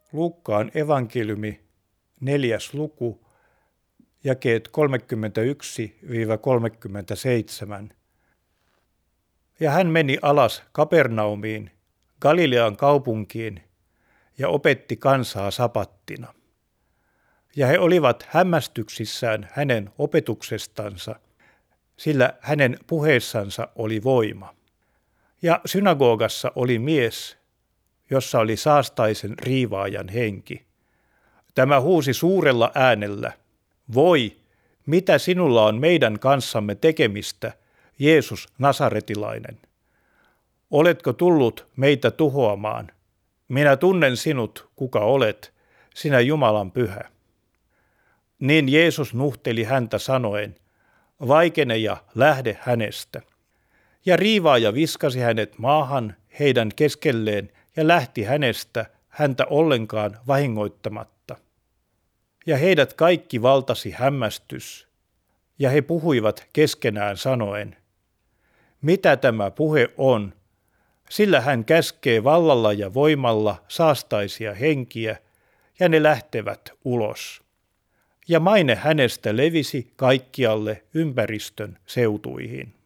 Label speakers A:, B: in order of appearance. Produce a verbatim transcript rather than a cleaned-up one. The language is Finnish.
A: Luukkaan evankeliumi, neljäs luku, jakeet kolmekymmentäyksi kolmekymmentäseitsemän. Ja hän meni alas Kapernaumiin, Galilean kaupunkiin, ja opetti kansaa sapattina. Ja he olivat hämmästyksissään hänen opetuksestansa, sillä hänen puheessansa oli voima. Ja synagogassa oli mies, jossa oli saastaisen riivaajan henki. Tämä huusi suurella äänellä: "Voi, mitä sinulla on meidän kanssamme tekemistä, Jeesus Nasaretilainen? Oletko tullut meitä tuhoamaan? Minä tunnen sinut, kuka olet, sinä Jumalan pyhä." Niin Jeesus nuhteli häntä sanoen: "Vaikene ja lähde hänestä." Ja riivaaja viskasi hänet maahan heidän keskelleen ja lähti hänestä, häntä ollenkaan vahingoittamatta. Ja heidät kaikki valtasi hämmästys, ja he puhuivat keskenään sanoen: "Mitä tämä puhe on? Sillä hän käskee vallalla ja voimalla saastaisia henkiä, ja ne lähtevät ulos." Ja maine hänestä levisi kaikkialle ympäristön seutuihin.